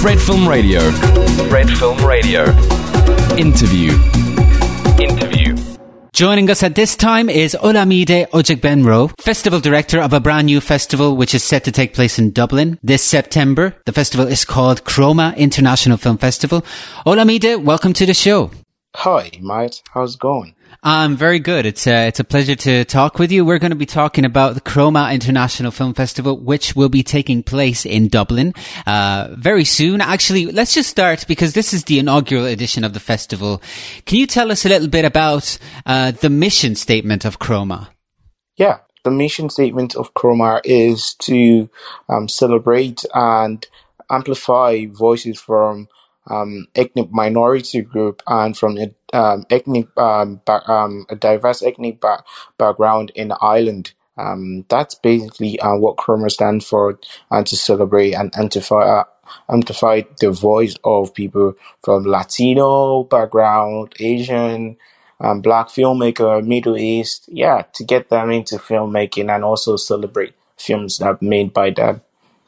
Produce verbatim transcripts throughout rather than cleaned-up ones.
Red Film Radio. Red Film Radio. Interview. Interview. Joining us at this time is Olamide Ojegbenro, Festival Director of a brand new festival which is set to take place in Dublin this September. The festival is called Chroma International Film Festival. Olamide, welcome to the show. Hi, mate. How's it going? I'm very good. It's a, it's a pleasure to talk with you. We're going to be talking about the Chroma International Film Festival, which will be taking place in Dublin uh very soon. Actually, let's just start because this is the inaugural edition of the festival. Can you tell us a little bit about uh the mission statement of Chroma? Yeah, the mission statement of Chroma is to um, celebrate and amplify voices from Um, ethnic minority group and from a um, ethnic um, back, um, a diverse ethnic back, background in Ireland. Um, that's basically uh, what Chroma stands for, and to celebrate and amplify, uh, amplify the voice of people from Latino background, Asian, um, Black filmmaker, Middle East. Yeah, to get them into filmmaking and also celebrate films that are made by them.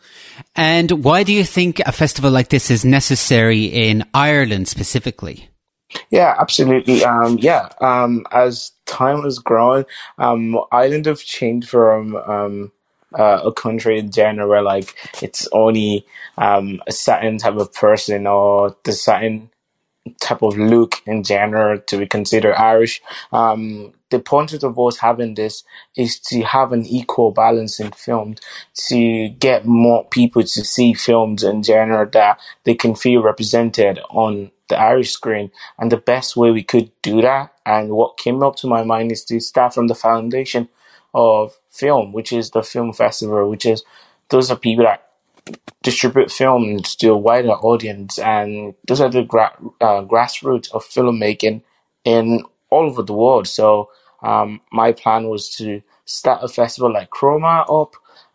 And why do you think a festival like this is necessary in Ireland specifically? Yeah, absolutely. Um, yeah, um, as time has grown, um, Ireland have changed from um, uh, a country in general where, like, it's only um, a certain type of person or the certain type of look in general to be considered Irish. Um, the point of us having this is to have an equal balance in films, to get more people to see films in general that they can feel represented on the Irish screen. And the best way we could do that, and what came up to my mind, is to start from the foundation of film, which is the film festival, which is those are people that distribute films to a wider audience, and those are the gra- uh, grassroots of filmmaking in all over the world. So um, my plan was to start a festival like Chroma up,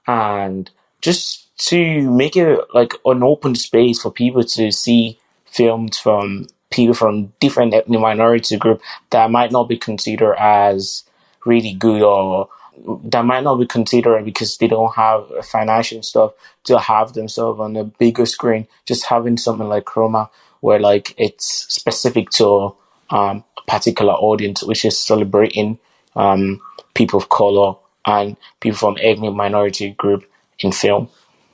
and just to make it like an open space for people to see films from people from different ethnic minority group that might not be considered as really good, or that might not be considered because they don't have financial stuff to have themselves on a bigger screen. Just having something like Chroma where like it's specific to um, a particular audience, which is celebrating um, people of color and people from ethnic minority group in film.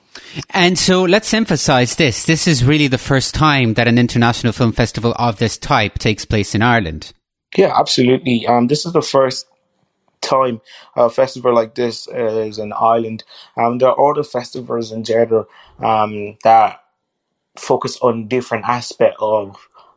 And so let's emphasize this. This is really the first time that an international film festival of this type takes place in Ireland. Yeah, absolutely. Um, this is the first time a festival like this is in Ireland. Um, there are other festivals in general um, that focus on different aspects of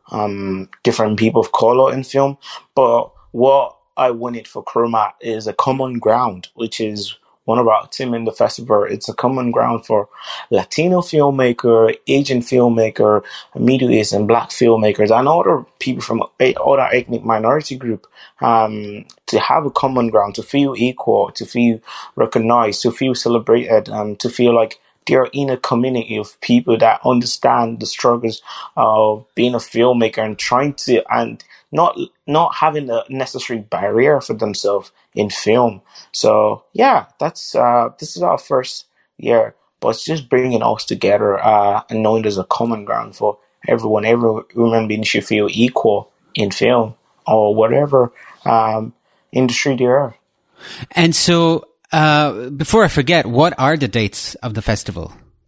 um, different people of color in film. But what I wanted for Chroma is a common ground, which is one of our team in the festival. It's a common ground for Latino filmmaker, Asian filmmaker, Middle East and Black filmmakers, and other people from other ethnic minority group, um, to have a common ground, to feel equal, to feel recognized, to feel celebrated, um, to feel like they're in a community of people that understand the struggles of being a filmmaker and trying to, and not not having a necessary barrier for themselves in film. So yeah, that's uh, this is our first year, but it's just bringing us together uh, and knowing there's a common ground for everyone. Every human being should feel equal in film or whatever um, industry they are. And so, uh, before I forget, what are the dates of the festival?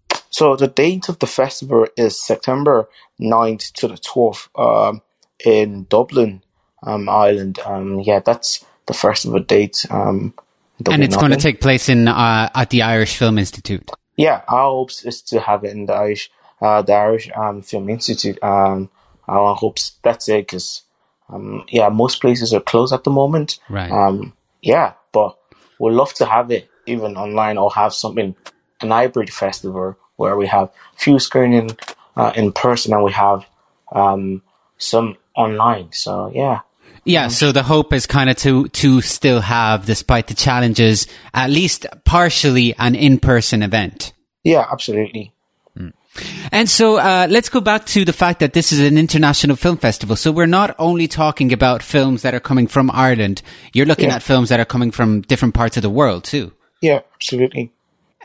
So the date of the festival is September ninth to the twelfth um, in Dublin, um, Ireland. Um, yeah, that's the first of the date. Um, and it's going to take place in uh, at the Irish Film Institute. Yeah, our hopes is to have it in the Irish, uh, the Irish um, Film Institute. Um, our hopes that's it, because um, yeah, most places are closed at the moment. Right. Um, yeah, but we'd love to have it even online, or have something, an hybrid festival where we have few screening uh, in person and we have um, some online. So yeah. Yeah, so the hope is kind of to to still have, despite the challenges, at least partially an in-person event. Yeah, absolutely. Mm. And so uh, let's go back to the fact that this is an international film festival. So we're not only talking about films that are coming from Ireland. You're looking yeah. at films that are coming from different parts of the world too. Yeah, absolutely.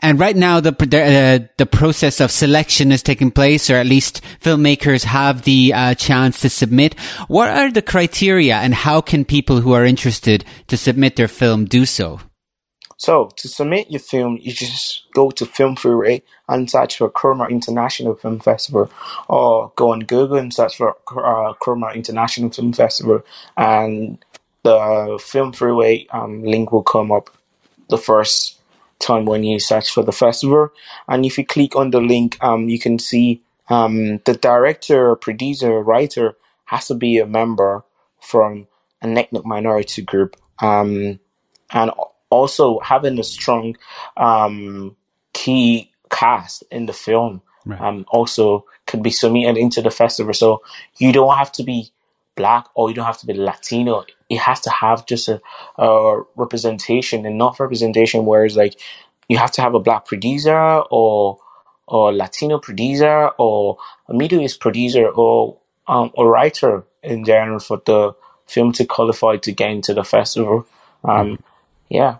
And right now, the uh, the process of selection is taking place, or at least filmmakers have the uh, chance to submit. What are the criteria, and how can people who are interested to submit their film do so? So, to submit your film, you just go to Film Freeway and search for Chroma International Film Festival, or go on Google and search for uh, Chroma International Film Festival, and the Film Freeway um, link will come up the first time when you search for the festival. And if you click on the link, um, you can see um, the director, producer, writer has to be a member from an ethnic minority group, um, and also having a strong um, key cast in the film. Right. Um, also could be submitted into the festival. So you don't have to be Black or you don't have to be Latino. It has to have just a, a representation, and not representation where it's like you have to have a Black producer or or Latino producer or a Middle East producer or um, a writer in general for the film to qualify to get into the festival. Um, yeah.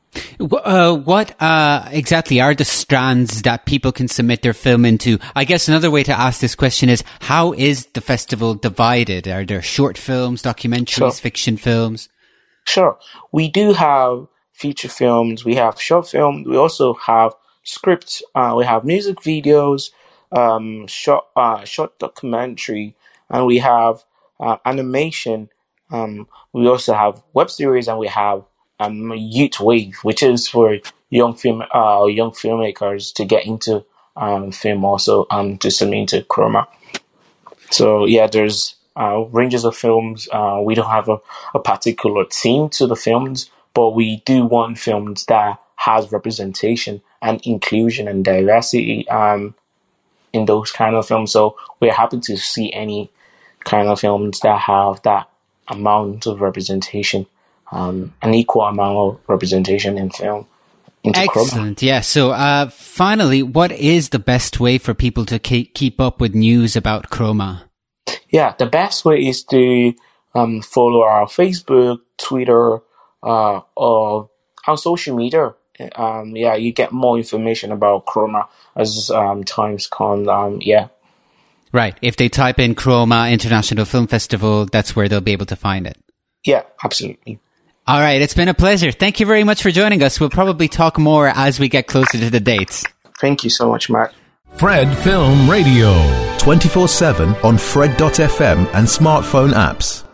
Uh, what uh, exactly are the strands that people can submit their film into? I guess another way to ask this question is, how is the festival divided? Are there short films, documentaries, sure. fiction films? Sure. We do have feature films. We have short films. We also have scripts. Uh, we have music videos, um, short, uh, short documentary, and we have uh, animation. Um, we also have web series, and we have Um, Youth Wave, which is for young film, uh, young filmmakers to get into um, film, also um, to submit into Chroma. So yeah, there's uh, ranges of films. Uh, we don't have a, a particular theme to the films, but we do want films that has representation and inclusion and diversity um, in those kind of films. So we're happy to see any kind of films that have that amount of representation. Um, an equal amount of representation in film. Excellent. Chroma. Yeah. So, uh, finally, what is the best way for people to ke- keep up with news about Chroma? Yeah, the best way is to um, follow our Facebook, Twitter, uh, or our social media. Um, yeah, you get more information about Chroma as um, times come. Um, yeah. Right. If they type in Chroma International Film Festival, that's where they'll be able to find it. Yeah, absolutely. All right. It's been a pleasure. Thank you very much for joining us. We'll probably talk more as we get closer to the dates. Thank you so much, Matt. Fred Film Radio. twenty-four seven on Fred dot f m and smartphone apps.